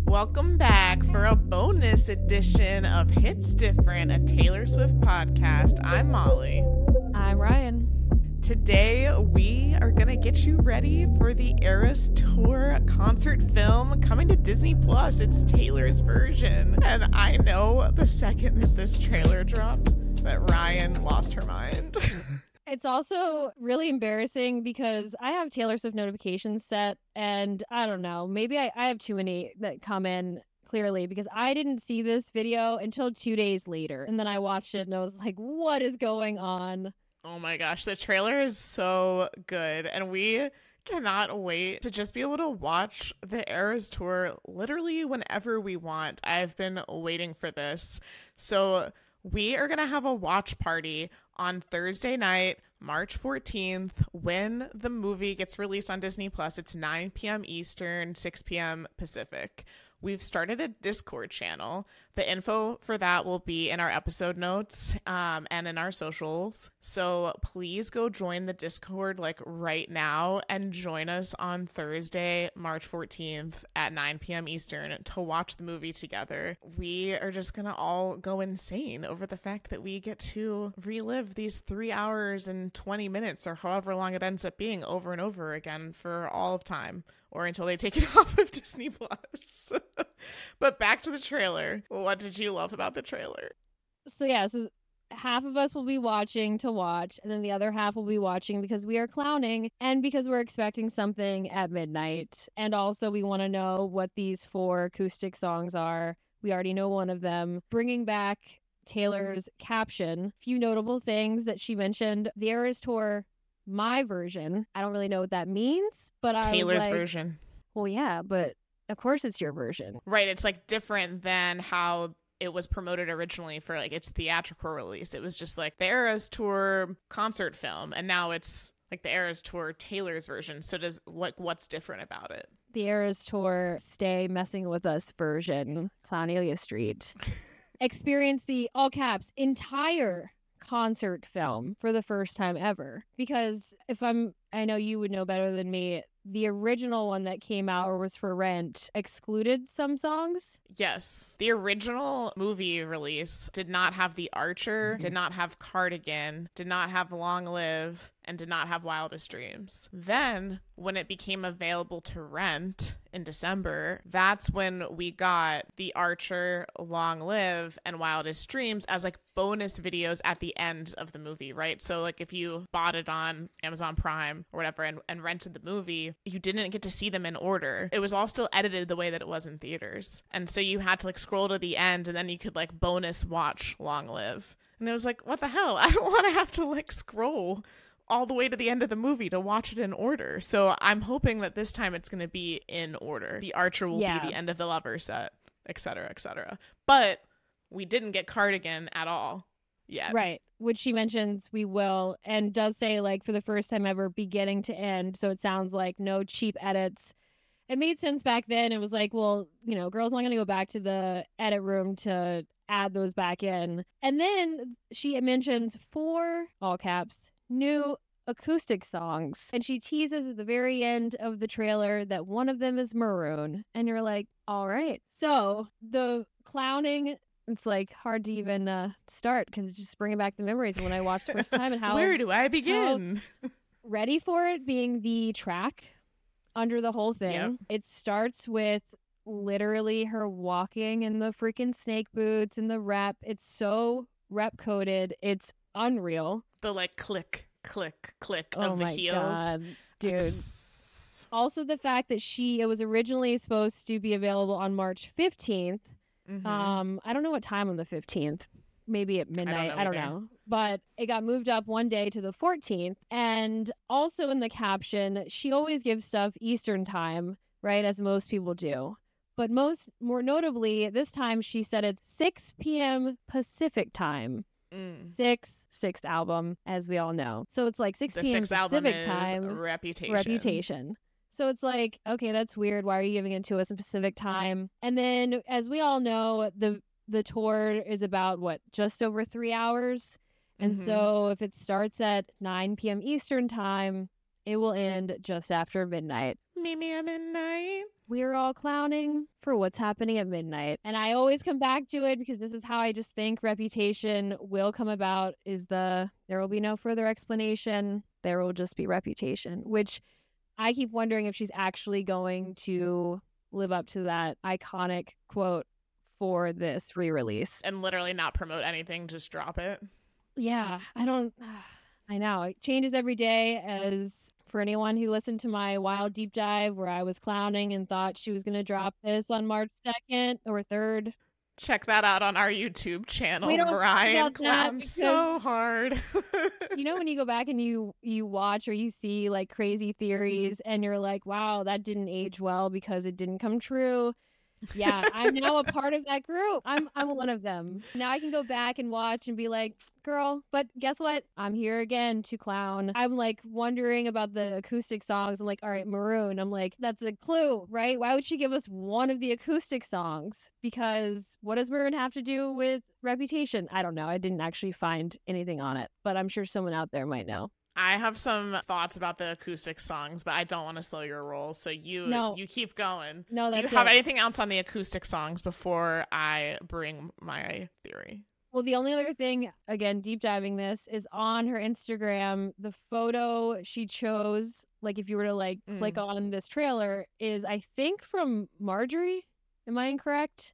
Welcome back for a bonus edition of Hits Different, a Taylor Swift podcast. I'm Molly. I'm Ryan. Today, we are going to get you ready for the Eras Tour concert film coming to Disney Plus. It's Taylor's version. And I know the second that this trailer dropped that Ryan lost her mind. It's also really embarrassing because I have Taylor Swift notifications set, and I don't know, maybe I have too many that come in clearly because I didn't see this video until 2 days later. And then I watched it and I was like, what is going on? Oh my gosh, the trailer is so good. And we cannot wait to just be able to watch the Eras Tour literally whenever we want. I've been waiting for this. So we are going to have a watch party on Thursday night, March 14th, when the movie gets released on Disney Plus. It's 9 p.m. Eastern, 6 p.m. Pacific. We've started a Discord channel. The info for that will be in our episode notes and in our socials. So please go join the Discord like right now and join us on Thursday, March 14th at 9 p.m. Eastern to watch the movie together. We are just going to all go insane over the fact that we get to relive these 3 hours and 20 minutes or however long it ends up being over and over again for all of time. Or until they take it off of Disney Plus. But back to the trailer. What did you love about the trailer? So half of us will be watching to watch, and then the other half will be watching because we are clowning and because we're expecting something at midnight. And also we want to know what these 4 acoustic songs are. We already know one of them. Bringing back Taylor's caption. A few notable things that she mentioned. The Eras Tour, my version. I don't really know what that means, but Taylor's version. Well, yeah, but of course it's your version. Right. It's like different than how it was promoted originally for like its theatrical release. It was just like the Eras Tour concert film, and now it's like the Eras Tour Taylor's version. So what's different about it? The Eras Tour Stay Messing With Us version, Clownelia Street. Experience the, all caps, entire concert film for the first time ever. Because I know you would know better than me, the original one that came out or was for rent excluded some songs. Yes. The original movie release did not have The Archer, did not have Cardigan, did not have Long Live, and did not have Wildest Dreams. Then, when it became available to rent in December, that's when we got The Archer, Long Live, and Wildest Dreams as like bonus videos at the end of the movie, right? So like if you bought it on Amazon Prime or whatever and rented the movie, you didn't get to see them in order. It was all still edited the way that it was in theaters. And so you had to like scroll to the end and then you could like bonus watch Long Live. And it was like, what the hell? I don't want to have to like scroll all the way to the end of the movie to watch it in order. So I'm hoping that this time it's going to be in order. The Archer will be the end of the lover set, etc., etc. But we didn't get Cardigan at all yet. Right. Which she mentions we will, and does say like for the first time ever beginning to end. So it sounds like no cheap edits. It made sense back then. It was like, well, girls not going to go back to the edit room to add those back in. And then she mentions 4, all caps, new acoustic songs. And she teases at the very end of the trailer that one of them is Maroon. And you're like, all right. So the clowning, it's like hard to even start because it's just bringing back the memories of when I watched the first time and how. Where do I begin? Ready for It being the track under the whole thing. Yep. It starts with literally her walking in the freaking snake boots and the rep. It's so rep coded. It's unreal. The like click, click, click of the heels. Oh my God, dude. Also the fact that it was originally supposed to be available on March 15th. Mm-hmm. I don't know what time on the 15th. Maybe at midnight. I don't know. But it got moved up one day to the 14th. And also in the caption, she always gives stuff Eastern time, right? As most people do. But more notably, this time she said it's 6 p.m. Pacific time. Sixth album, as we all know. So it's like 6 p.m. Pacific time. Reputation. So it's like, okay, that's weird. Why are you giving it to us in Pacific time? And then, as we all know, the tour is about, just over 3 hours? And so if it starts at 9 p.m. Eastern time It will end just after midnight. Meet me at midnight. We're all clowning for what's happening at midnight. And I always come back to it because this is how I just think Reputation will come about, is there will be no further explanation. There will just be Reputation, which I keep wondering if she's actually going to live up to that iconic quote for this re-release. And literally not promote anything, just drop it. Yeah, I know. It changes every day. As for anyone who listened to my wild deep dive where I was clowning and thought she was going to drop this on March 2nd or 3rd. Check that out on our YouTube channel. Ryan clowned so hard. You know, when you go back and you watch or you see like crazy theories and you're like, wow, that didn't age well because it didn't come true. Yeah, I'm now a part of that group. I'm one of them. Now I can go back and watch and be like, girl, but guess what? I'm here again to clown. I'm like wondering about the acoustic songs. I'm like, all right, Maroon. I'm like, that's a clue, right? Why would she give us one of the acoustic songs? Because what does Maroon have to do with Reputation? I don't know. I didn't actually find anything on it, but I'm sure someone out there might know. I have some thoughts about the acoustic songs, but I don't want to slow your roll. So you keep going. No, do you have anything else on the acoustic songs before I bring my theory? Well, the only other thing, again, deep diving this, is on her Instagram. The photo she chose, like if you were to like click on this trailer, is I think from Marjorie. Am I incorrect?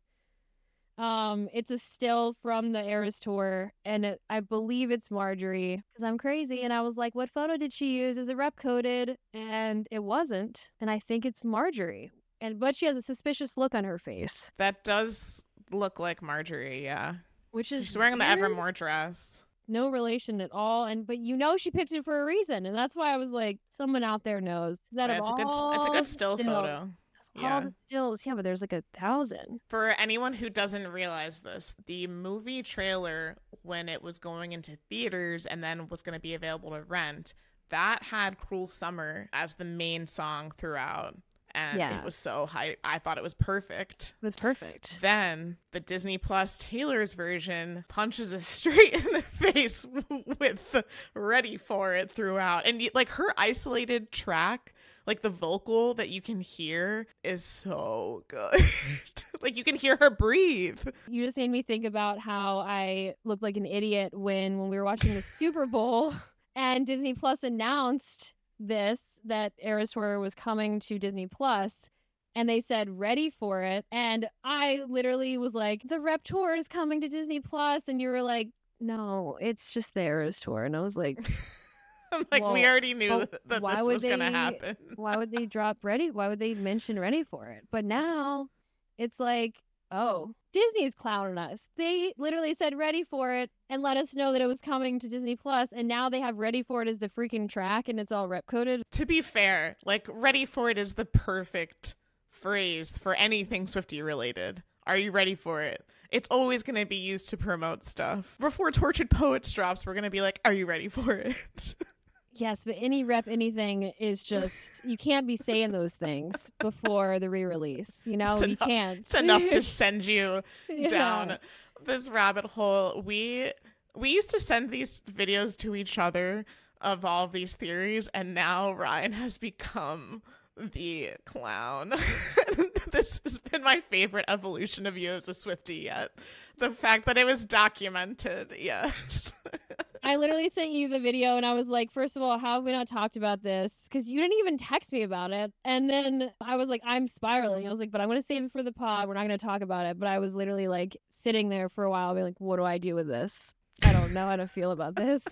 It's a still from the Eras tour, and I believe it's Marjorie, because I'm crazy, and I was like, what photo did she use? Is it rep coded? And it wasn't, and I think it's Marjorie, but she has a suspicious look on her face. That does look like Marjorie, yeah. Which is she's wearing weird. the Evermore dress. No relation at all, but she picked it for a reason, and that's why I was like, someone out there knows. It's a good still photo. Yeah. All the stills, yeah, but there's like 1,000. For anyone who doesn't realize this, the movie trailer, when it was going into theaters and then was going to be available to rent, that had Cruel Summer as the main song throughout. And it was so hype. I thought it was perfect. It was perfect. Then the Disney Plus Taylor's version punches us straight in the face with the Ready For It throughout. And like her isolated track, like the vocal that you can hear is so good. Like you can hear her breathe. You just made me think about how I looked like an idiot when we were watching the Super Bowl and Disney Plus announced that Eras Tour was coming to Disney Plus, and they said Ready For It, and I literally was like, the Rep Tour is coming to Disney Plus, and you were like, no, it's just the Eras Tour, and I was like, like, well, we already knew that this was gonna happen. Why would they drop Ready? Why would they mention Ready For It? But now it's like, oh, Disney's clowning us. They literally said Ready For It and let us know that it was coming to Disney Plus, and now they have Ready For It as the freaking track, and it's all rep coded. To be fair, like Ready For It is the perfect phrase for anything Swiftie related. Are you ready for it? It's always going to be used to promote stuff. Before Tortured Poets drops, we're going to be like, are you ready for it? Yes, but any rep anything is just, you can't be saying those things before the re-release. You know, you can't. It's enough to send you down this rabbit hole. We used to send these videos to each other of all of these theories, and now Ryan has become the clown. This has been my favorite evolution of you as a Swiftie yet. The fact that it was documented, yes. I literally sent you the video and I was like, first of all, how have we not talked about this? Because you didn't even text me about it. And then I was like, I'm spiraling. I was like, but I'm going to save it for the pod. We're not going to talk about it. But I was literally like sitting there for a while being like, what do I do with this? I don't know how to feel about this.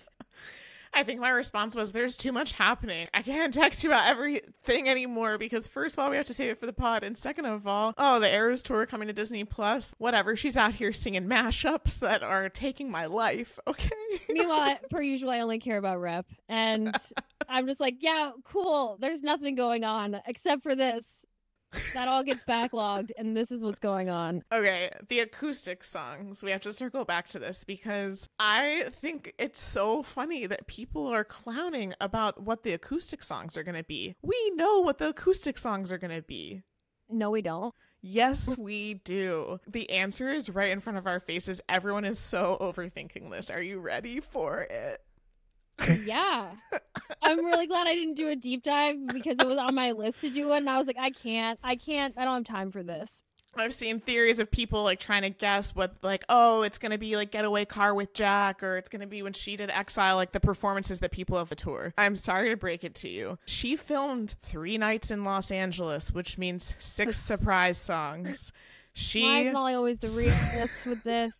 I think my response was, there's too much happening. I can't text you about everything anymore because first of all, we have to save it for the pod. And second of all, the Eras Tour coming to Disney Plus. Whatever. She's out here singing mashups that are taking my life. Okay. Meanwhile, per usual, I only care about rep. And I'm just like, yeah, cool. There's nothing going on except for this. That all gets backlogged, and this is what's going on. Okay, the acoustic songs. We have to circle back to this because I think it's so funny that people are clowning about what the acoustic songs are going to be. We know what the acoustic songs are going to be. No, we don't. Yes, we do. The answer is right in front of our faces. Everyone is so overthinking this. Are you ready for it? Yeah. I'm really glad I didn't do a deep dive because it was on my list to do it. And I was like, I don't have time for this. I've seen theories of people like trying to guess what, like, oh, it's going to be like Getaway Car with Jack, or it's going to be when she did Exile, like the performances that people of the tour. I'm sorry to break it to you. She filmed 3 nights in Los Angeles, which means 6 surprise songs. Why is Molly always the realist with this?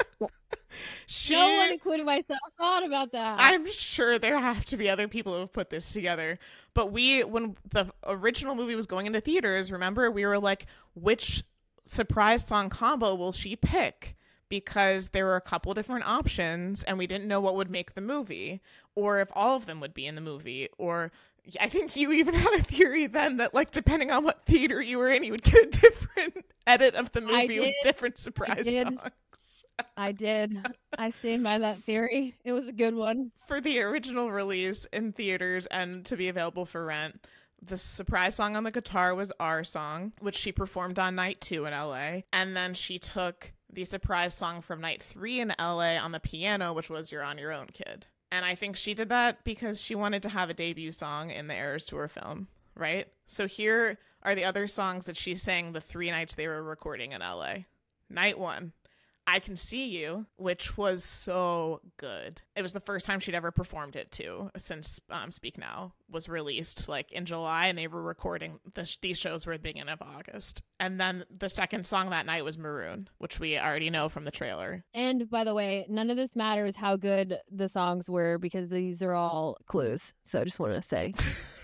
No one, including myself, thought about that. I'm sure there have to be other people who have put this together. But when the original movie was going into theaters, remember, we were like, which surprise song combo will she pick? Because there were a couple different options and we didn't know what would make the movie, or if all of them would be in the movie. Or I think you even had a theory then that, like, depending on what theater you were in, you would get a different edit of the movie with different surprise songs. I did. I stand by that theory. It was a good one. For the original release in theaters and to be available for rent, the surprise song on the guitar was Our Song, which she performed on night 2 in LA. And then she took the surprise song from night 3 in LA on the piano, which was You're on Your Own, Kid. And I think she did that because she wanted to have a debut song in the Eras Tour film, right? So here are the other songs that she sang the 3 nights they were recording in LA. Night 1, I Can See You, which was so good. It was the first time she'd ever performed it too, since Speak Now was released like in July, and they were recording these shows were at the beginning of August. And then the second song that night was Maroon, which we already know from the trailer. And by the way, none of this matters how good the songs were because these are all clues. So I just wanted to say.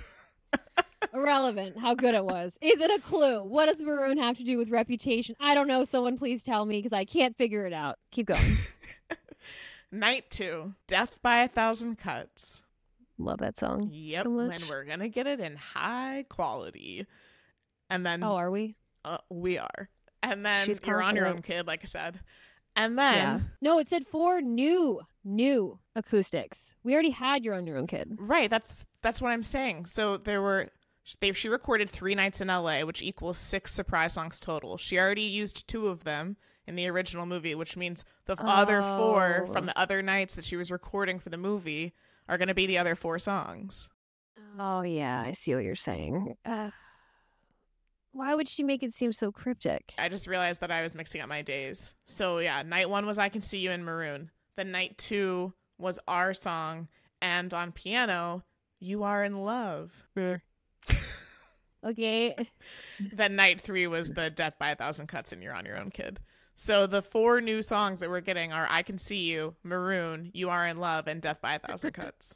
Irrelevant how good it was. Is it a clue? What does Maroon have to do with Reputation? I don't know. Someone please tell me because I can't figure it out. Keep going. Night 2, Death by a Thousand Cuts. Love that song. Yep, so much. And we're going to get it in high quality. And then... Oh, are we? We are. And then You're on Your Own, Kid, like I said. And then... Yeah. No, it said 4 new acoustics. We already had You're on Your Own, Kid. Right, that's what I'm saying. So she recorded 3 nights in LA, which equals 6 surprise songs total. She already used 2 of them in the original movie, which means the other 4 from the other nights that she was recording for the movie are going to be the other 4 songs. Oh, yeah, I see what you're saying. Why would she make it seem so cryptic? I just realized that I was mixing up my days. So, yeah, night 1 was I Can See You in Maroon. Then night 2 was Our Song. And on piano, You Are in Love. Okay. Then night 3 was the Death by a Thousand Cuts and You're on Your Own, Kid. So the 4 new songs that we're getting are I Can See You, Maroon, You Are in Love, and Death by a Thousand Cuts.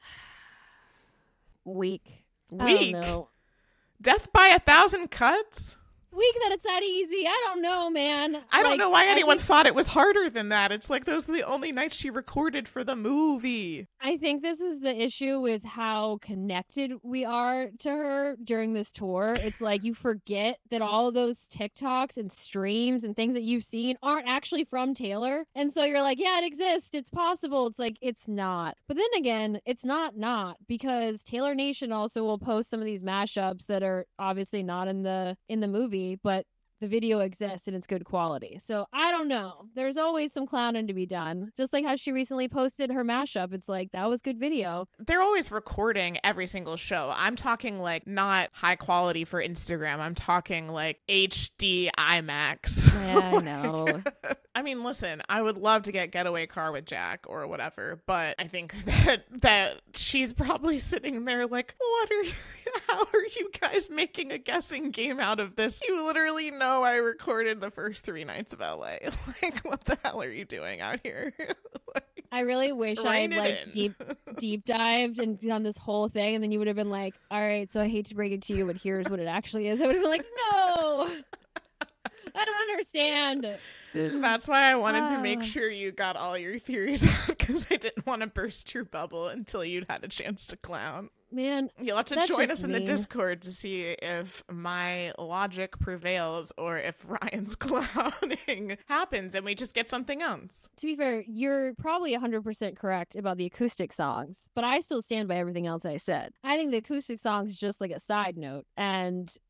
Weak. I don't know. Death by a Thousand Cuts? Weak that it's that easy. I don't know, man. I don't know why anyone thought it was harder than that. It's like those are the only nights she recorded for the movie. I think this is the issue with how connected we are to her during this tour. It's like you forget that all of those TikToks and streams and things that you've seen aren't actually from Taylor. And so you're like, yeah, it exists. It's possible. It's like, it's not. But then again, it's not because Taylor Nation also will post some of these mashups that are obviously not in the movie, but the video exists and it's good quality. So I don't know. There's always some clowning to be done. Just like how she recently posted her mashup. It's like, that was good video. They're always recording every single show. I'm talking like not high quality for Instagram. I'm talking like HD IMAX. Yeah, I know. I mean, listen, I would love to get Getaway Car with Jack or whatever, but I think that she's probably sitting there like, how are you guys making a guessing game out of this? You literally know I recorded the first 3 nights of LA. Like, what the hell are you doing out here? Like, I really wish I had like deep dived and done this whole thing, and then you would have been like, all right, so I hate to break it to you, but here's what it actually is. I would have been like, no, I don't understand. That's why I wanted to make sure you got all your theories out, because I didn't want to burst your bubble until you'd had a chance to clown. Man, you'll have to join us in the Discord to see if my logic prevails or if Ryan's clowning happens and we just get something else. To be fair, you're probably 100% correct about the acoustic songs, but I still stand by everything else I said. I think the acoustic songs is just like a side note, and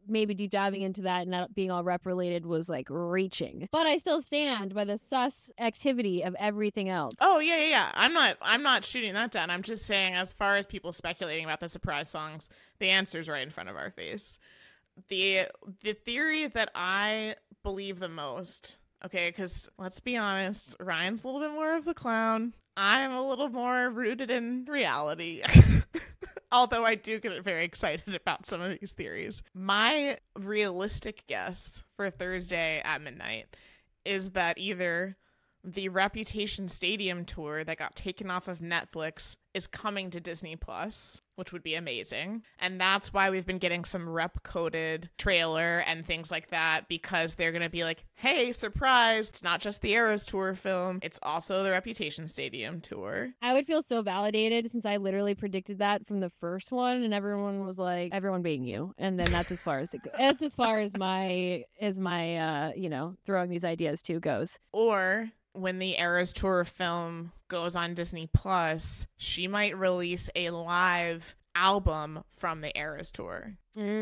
maybe deep diving into that and not being all rep related was like reaching. But I still stand by the sus activity of everything else. Oh yeah. I'm not shooting that down. I'm just saying, as far as people speculating about the surprise songs, the answer's right in front of our face. The theory that I believe the most, okay, because let's be honest, Ryan's a little bit more of the clown. I'm a little more rooted in reality. Although I do get very excited about some of these theories. My realistic guess for Thursday at midnight is that either the Reputation Stadium tour that got taken off of Netflix is coming to Disney Plus, which would be amazing. And that's why we've been getting some rep-coded trailer and things like that, because they're going to be like, hey, surprise, it's not just the Eras Tour film, it's also the Reputation Stadium tour. I would feel so validated since I literally predicted that from the first one, and everyone was like, everyone being you. And then that's as far as it goes. That's as far as my throwing these ideas to goes. Or when the Eras Tour film goes on Disney Plus, she might release a live album from the Eras Tour.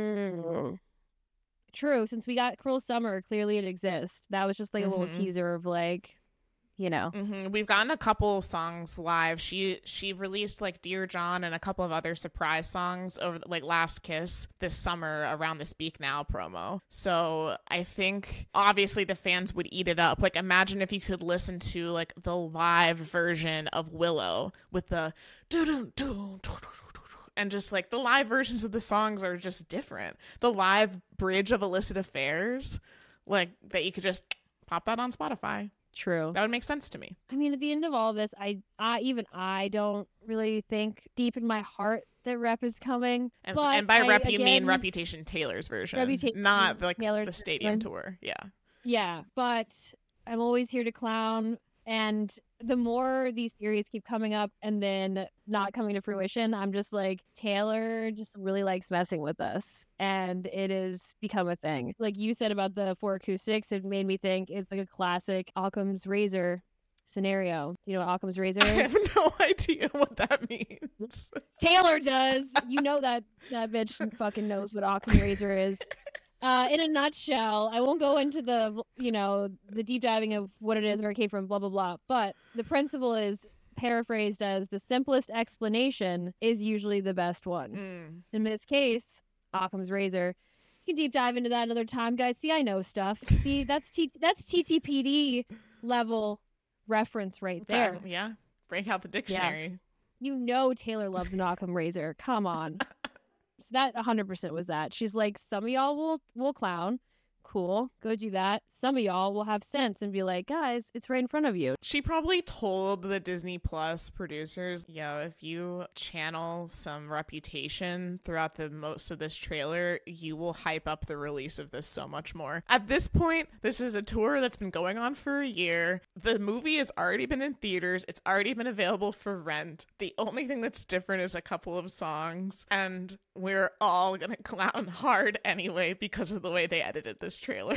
True, since we got Cruel Summer, clearly it exists. That was just like a little teaser of like, We've gotten a couple songs live. She released like Dear John and a couple of other surprise songs over like Last Kiss this summer around the Speak Now promo. So I think obviously the fans would eat it up. Like, imagine if you could listen to like the live version of Willow with the and just like the live versions of the songs are just different. The live bridge of Illicit Affairs, like that you could just pop that on Spotify. True. That would make sense to me. I mean, at the end of all of this, I don't really think deep in my heart that rep is coming. And by rep, you mean Reputation Taylor's version, not like the stadium tour. Yeah. Yeah, but I'm always here to clown. And the more these theories keep coming up and then not coming to fruition, I'm just like, Taylor just really likes messing with us. And it has become a thing. Like you said about the 4 acoustics, it made me think it's like a classic Occam's razor scenario. You know what Occam's razor is? I have no idea what that means. Taylor does. You know that bitch fucking knows what Occam's razor is. In a nutshell, I won't go into the deep diving of what it is, where it came from, blah, blah, blah. But the principle is paraphrased as the simplest explanation is usually the best one. In this case, Occam's razor. You can deep dive into that another time, guys. See, I know stuff. See, that's TTPD level reference right there. Yeah. Break out the dictionary. Yeah. You know Taylor loves an Occam razor. Come on. So that 100% was that. She's like, some of y'all will clown. Cool. Go do that. Some of y'all will have sense and be like, guys, it's right in front of you. She probably told the Disney Plus producers, if you channel some Reputation throughout the most of this trailer, you will hype up the release of this so much more. At this point, this is a tour that's been going on for a year. The movie has already been in theaters. It's already been available for rent. The only thing that's different is a couple of songs, and we're all gonna clown hard anyway because of the way they edited this trailer.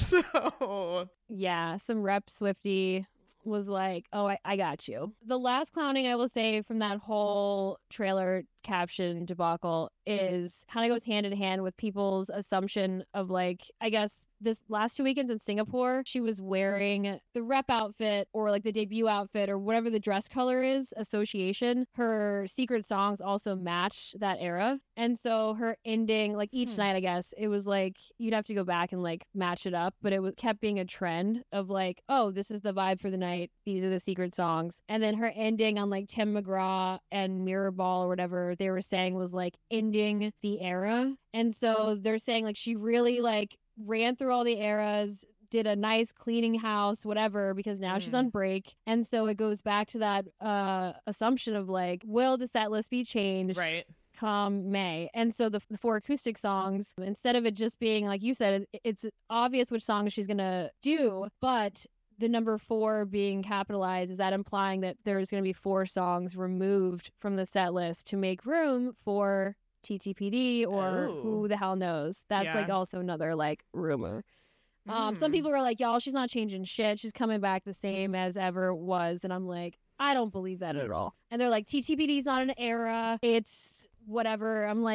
So yeah, some rep Swiftie was like, oh, I got you. The last clowning I will say from that whole trailer caption debacle is kind of goes hand in hand with people's assumption of like, I guess this last 2 weekends in Singapore, she was wearing the rep outfit or like the debut outfit or whatever the dress color is, association. Her secret songs also matched that era. And so her ending, like each night, I guess, it was like you'd have to go back and like match it up. But it kept being a trend of like, oh, this is the vibe for the night. These are the secret songs. And then her ending on like Tim McGraw and Mirror Ball or whatever they were saying was like ending the era. And so they're saying like she really like ran through all the eras, did a nice cleaning house, whatever, because now she's on break. And so it goes back to that assumption of like, will the set list be changed? Right. Come May. And so the 4 acoustic songs, instead of it just being like you said, it's obvious which songs she's gonna do, but the number 4 being capitalized, is that implying that there's going to be 4 songs removed from the set list to make room for TTPD or who the hell knows? That's like also another like rumor. Some people are like, y'all, she's not changing shit. She's coming back the same as ever was. And I'm like, I don't believe that at all. And they're like, TTPD is not an era. It's whatever. I'm like,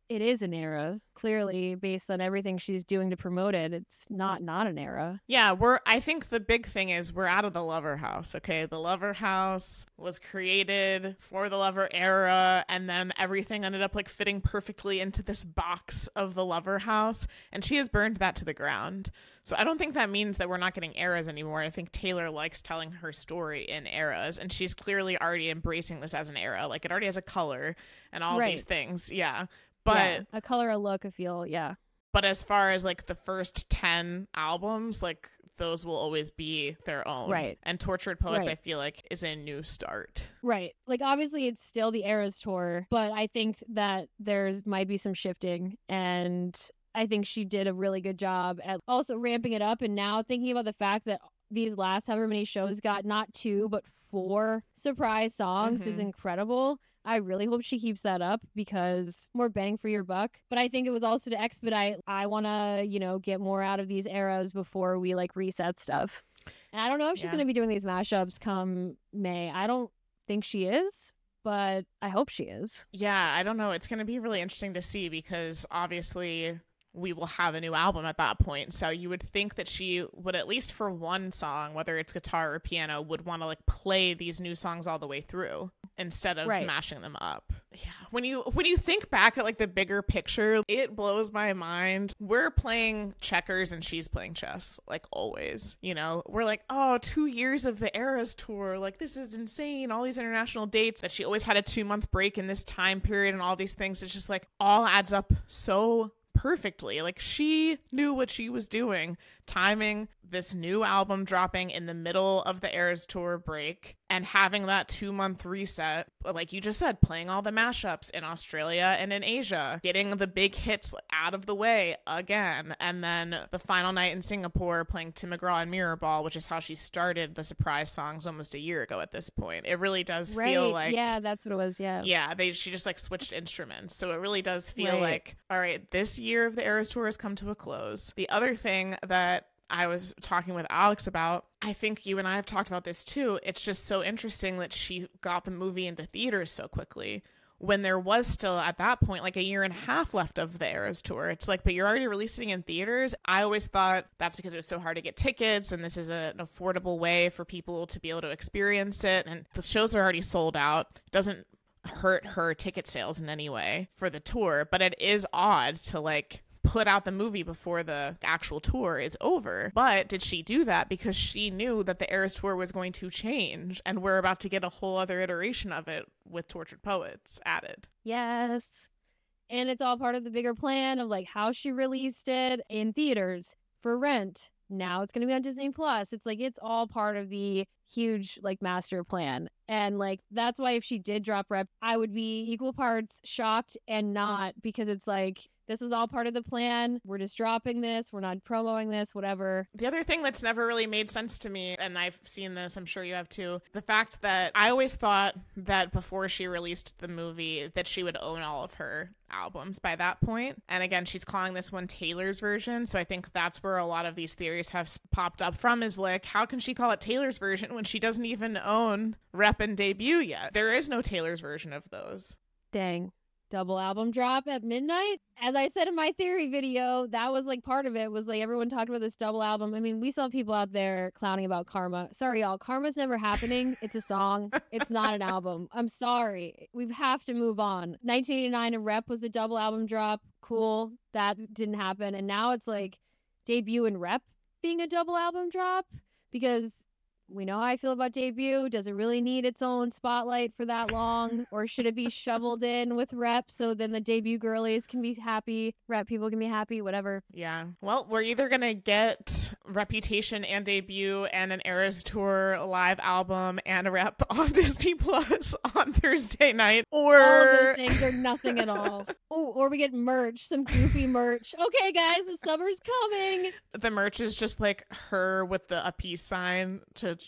it is an era, clearly, based on everything she's doing to promote it. It's not an era. Yeah, I think the big thing is we're out of the Lover House, okay? The Lover House was created for the Lover era, and then everything ended up like fitting perfectly into this box of the Lover House, and she has burned that to the ground. So I don't think that means that we're not getting eras anymore. I think Taylor likes telling her story in eras, and she's clearly already embracing this as an era. Like, it already has a color and all these things. Yeah. But a color, a look, a feel, yeah. But as far as like the first 10 albums, like those will always be their own. Right. And Tortured Poets, I feel like, is a new start. Right. Like, obviously it's still the Eras tour, but I think that there's might be some shifting, and I think she did a really good job at also ramping it up. And now thinking about the fact that these last however many shows got not 2 but 4 surprise songs is incredible. I really hope she keeps that up, because more bang for your buck. But I think it was also to expedite. I want to, get more out of these eras before we like reset stuff. And I don't know if she's going to be doing these mashups come May. I don't think she is, but I hope she is. Yeah, I don't know. It's going to be really interesting to see, because obviously we will have a new album at that point. So you would think that she would, at least for one song, whether it's guitar or piano, would want to like play these new songs all the way through instead of mashing them up. Yeah. When you think back at like the bigger picture, it blows my mind. We're playing checkers and she's playing chess, like always. We're like, oh, 2 years of the Eras tour. Like, this is insane. All these international dates, that she always had a 2-month break in this time period and all these things. It's just like all adds up so perfectly. Like, she knew what she was doing, timing this new album dropping in the middle of the Eras tour break and having that 2-month reset, like you just said, playing all the mashups in Australia and in Asia, getting the big hits out of the way again, and then the final night in Singapore playing Tim McGraw and Mirrorball, which is how she started the surprise songs almost a year ago at this point. It really does feel like, yeah, that's what it was. Yeah, she just like switched instruments, so it really does feel like, all right, this year of the Eras tour has come to a close. The other thing that I was talking with Alex about, I think you and I have talked about this too, it's just so interesting that she got the movie into theaters so quickly when there was still at that point like a year and a half left of the Eras tour. It's like, but you're already releasing in theaters. I always thought that's because it was so hard to get tickets, and this is an affordable way for people to be able to experience it, and the shows are already sold out. It doesn't hurt her ticket sales in any way for the tour, but it is odd to like put out the movie before the actual tour is over. But did she do that because she knew that the Eras tour was going to change, and we're about to get a whole other iteration of it with Tortured Poets added? Yes. And it's all part of the bigger plan of like how she released it in theaters for rent. Now it's going to be on Disney Plus. It's like, it's all part of the huge like master plan. And like, that's why if she did drop Rep, I would be equal parts shocked and not, because it's like, this was all part of the plan. We're just dropping this. We're not promoting this, whatever. The other thing that's never really made sense to me, and I've seen this, I'm sure you have too, the fact that I always thought that before she released the movie that she would own all of her albums by that point. And again, she's calling this one Taylor's version. So I think that's where a lot of these theories have popped up from, is like, how can she call it Taylor's version when she doesn't even own Rep and Debut yet? There is no Taylor's version of those. Dang. Double album drop at midnight. As I said in my theory video, that was like part of it, was like everyone talked about this double album. I mean, we saw people out there clowning about Karma. Sorry, y'all. Karma's never happening. It's a song. It's not an album. I'm sorry. We have to move on. 1989 and Rep was the double album drop. Cool. That didn't happen. And now it's like Debut and Rep being a double album drop, because we know how I feel about Debut. Does it really need its own spotlight for that long? Or should it be shoveled in with Rep so then the Debut girlies can be happy, Rep people can be happy, whatever? Yeah. Well, we're either going to get Reputation and Debut and an Eras Tour live album and a Rep on Disney Plus on Thursday night, or all of those things are nothing at all. Oh, or we get merch, some goofy merch. Okay, guys, the summer's coming. The merch is just like her with a peace sign to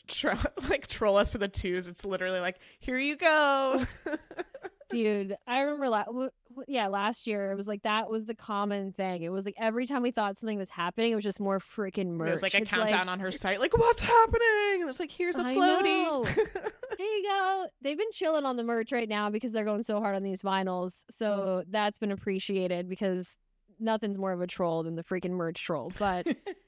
troll us for the twos. It's literally like, here you go. Dude, I remember last year, it was like that was the common thing. It was like every time we thought something was happening, it was just more freaking merch. There's like a countdown on her site, like, what's happening? And it's like, here's a floaty. Here you go. They've been chilling on the merch right now because they're going so hard on these vinyls. So that's been appreciated because nothing's more of a troll than the freaking merch troll. But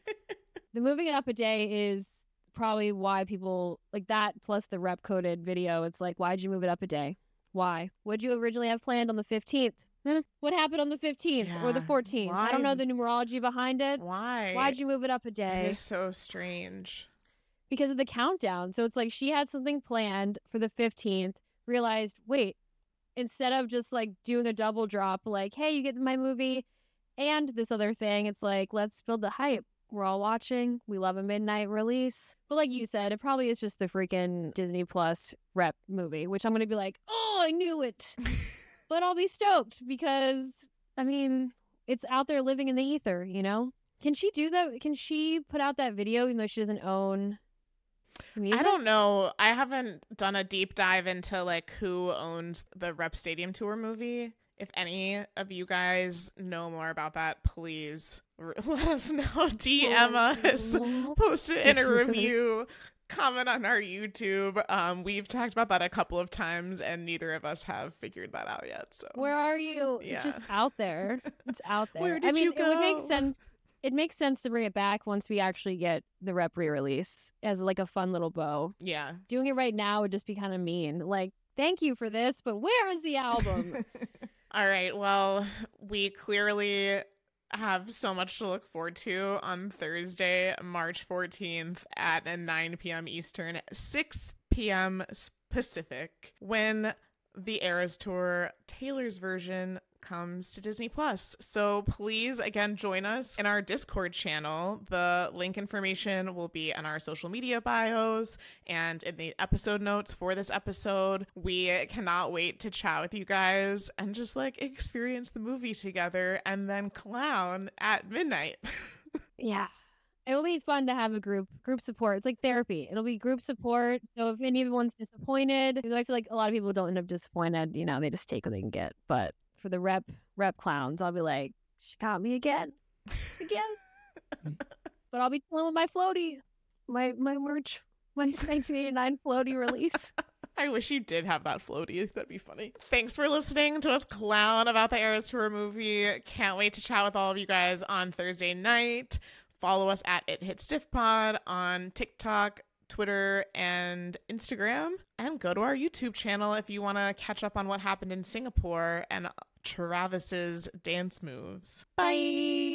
the moving it up a day is probably why people like that, plus the rep coded video. It's like, why'd you move it up a day? Why? What'd you originally have planned on the 15th? What happened on the 15th or the 14th? Why? I don't know the numerology behind it. Why? Why'd you move it up a day? It is so strange. Because of the countdown. So it's like she had something planned for the 15th, realized, wait, instead of just like doing a double drop, like, hey, you get my movie and this other thing, it's like, let's build the hype. We're all watching. We love a midnight release. But like you said, it probably is just the freaking Disney Plus rep movie, which I'm going to be like, oh, I knew it. But I'll be stoked because, I mean, it's out there living in the ether, you know? Can she do that? Can she put out that video even though she doesn't own the music? I don't know. I haven't done a deep dive into like who owns the Rep Stadium Tour movie. If any of you guys know more about that, please let us know. DM us, post it in a review, comment on our YouTube. We've talked about that a couple of times, and neither of us have figured that out yet. So where are you? Yeah. It's just out there. It's out there. Where did you go? It would make sense. It makes sense to bring it back once we actually get the rep re-release as like a fun little bow. Yeah. Doing it right now would just be kind of mean. Like, thank you for this, but where is the album? All right. Well, we clearly have so much to look forward to on Thursday, March 14th at 9 p.m. Eastern, 6 p.m. Pacific, when the Eras Tour Taylor's version comes to Disney Plus. So please, again, join us in our Discord channel. The link information will be in our social media bios and in the episode notes for this episode. We cannot wait to chat with you guys and just like experience the movie together and then clown at midnight. Yeah. It will be fun to have a group support. It's like therapy. It'll be group support. So if anyone's disappointed, because I feel like a lot of people don't end up disappointed, you know, they just take what they can get. But for the rep clowns, I'll be like, she caught me again. But I'll be chilling with my floaty, my merch, my 1989 floaty release. I wish you did have that floaty. That'd be funny. Thanks for listening to us clown about the Eras Tour movie. Can't wait to chat with all of you guys on Thursday night. Follow us at @ItHitsDiffPod on TikTok, Twitter, and Instagram. And go to our YouTube channel if you want to catch up on what happened in Singapore and Travis's dance moves. Bye!